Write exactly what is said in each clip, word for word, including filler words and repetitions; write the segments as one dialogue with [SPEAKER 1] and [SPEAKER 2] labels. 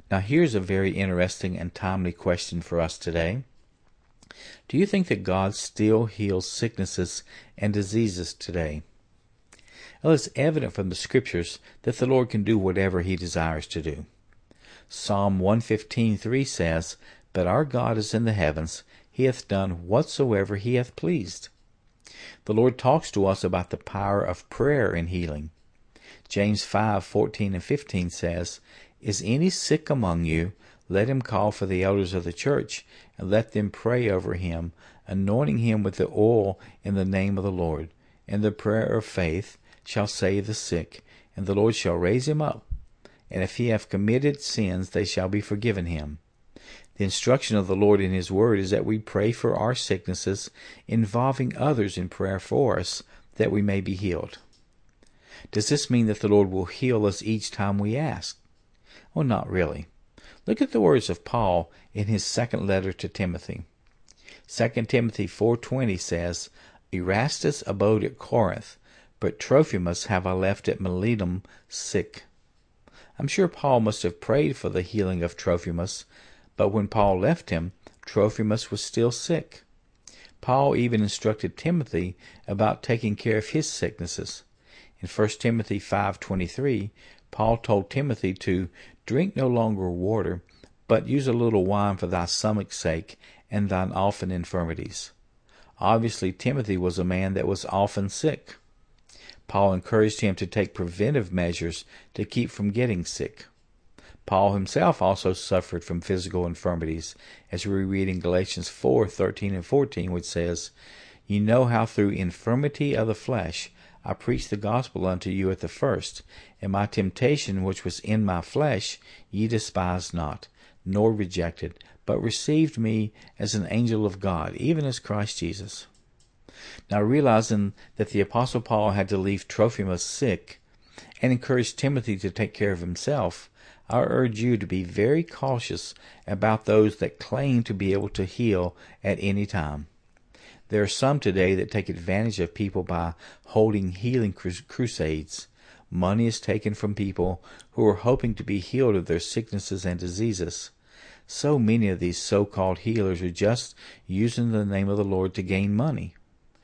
[SPEAKER 1] Now here's a very interesting and timely question for us today. Do you think that God still heals sicknesses and diseases today? Well, it's evident from the Scriptures that the Lord can do whatever He desires to do. Psalm one fifteen three says, "But our God is in the heavens, He hath done whatsoever He hath pleased." The Lord talks to us about the power of prayer in healing. James five fourteen and fifteen says, "Is any sick among you? Let him call for the elders of the church, and let them pray over him, anointing him with the oil in the name of the Lord. And the prayer of faith shall save the sick, and the Lord shall raise him up. And if he have committed sins, they shall be forgiven him." The instruction of the Lord in His Word is that we pray for our sicknesses, involving others in prayer for us, that we may be healed. Does this mean that the Lord will heal us each time we ask? Well, not really. Look at the words of Paul in his second letter to Timothy. Second Timothy four twenty says, "Erastus abode at Corinth, but Trophimus have I left at Miletum sick." I'm sure Paul must have prayed for the healing of Trophimus, but when Paul left him, Trophimus was still sick. Paul even instructed Timothy about taking care of his sicknesses. In First Timothy five twenty-three, Paul told Timothy to drink no longer water, but use a little wine for thy stomach's sake and thine often infirmities. Obviously, Timothy was a man that was often sick. Paul encouraged him to take preventive measures to keep from getting sick. Paul himself also suffered from physical infirmities, as we read in Galatians four thirteen and fourteen, which says, "Ye know how through infirmity of the flesh I preached the gospel unto you at the first, and my temptation which was in my flesh ye despised not, nor rejected, but received me as an angel of God, even as Christ Jesus." Now, realizing that the Apostle Paul had to leave Trophimus sick and encourage Timothy to take care of himself, I urge you to be very cautious about those that claim to be able to heal at any time. There are some today that take advantage of people by holding healing crusades. Money is taken from people who are hoping to be healed of their sicknesses and diseases. So many of these so-called healers are just using the name of the Lord to gain money.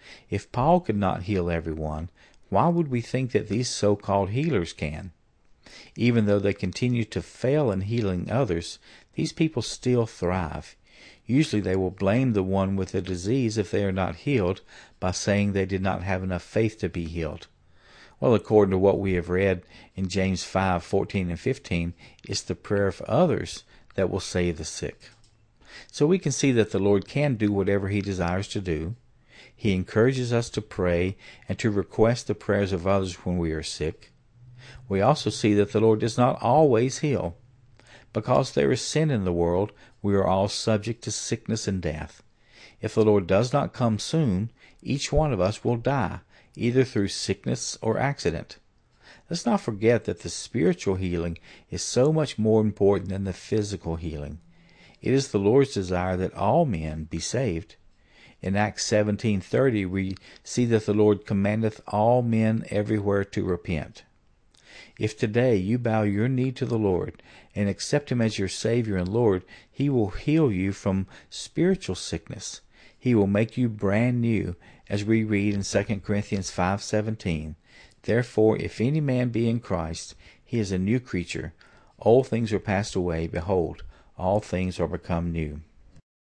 [SPEAKER 1] If Paul could not heal everyone, why would we think that these so-called healers can? Even though they continue to fail in healing others, these people still thrive. Usually they will blame the one with the disease if they are not healed by saying they did not have enough faith to be healed. Well, according to what we have read in James five fourteen and fifteen, it's the prayer of others that will save the sick. So we can see that the Lord can do whatever He desires to do. He encourages us to pray and to request the prayers of others when we are sick. We also see that the Lord does not always heal. Because there is sin in the world, we are all subject to sickness and death. If the Lord does not come soon, each one of us will die, either through sickness or accident. Let's not forget that the spiritual healing is so much more important than the physical healing. It is the Lord's desire that all men be saved. In Acts seventeen thirty, we see that the Lord commandeth all men everywhere to repent. If today you bow your knee to the Lord and accept Him as your Savior and Lord, He will heal you from spiritual sickness. He will make you brand new, as we read in Second Corinthians five seventeen. "Therefore, if any man be in Christ, he is a new creature. Old things are passed away. Behold, all things are become new."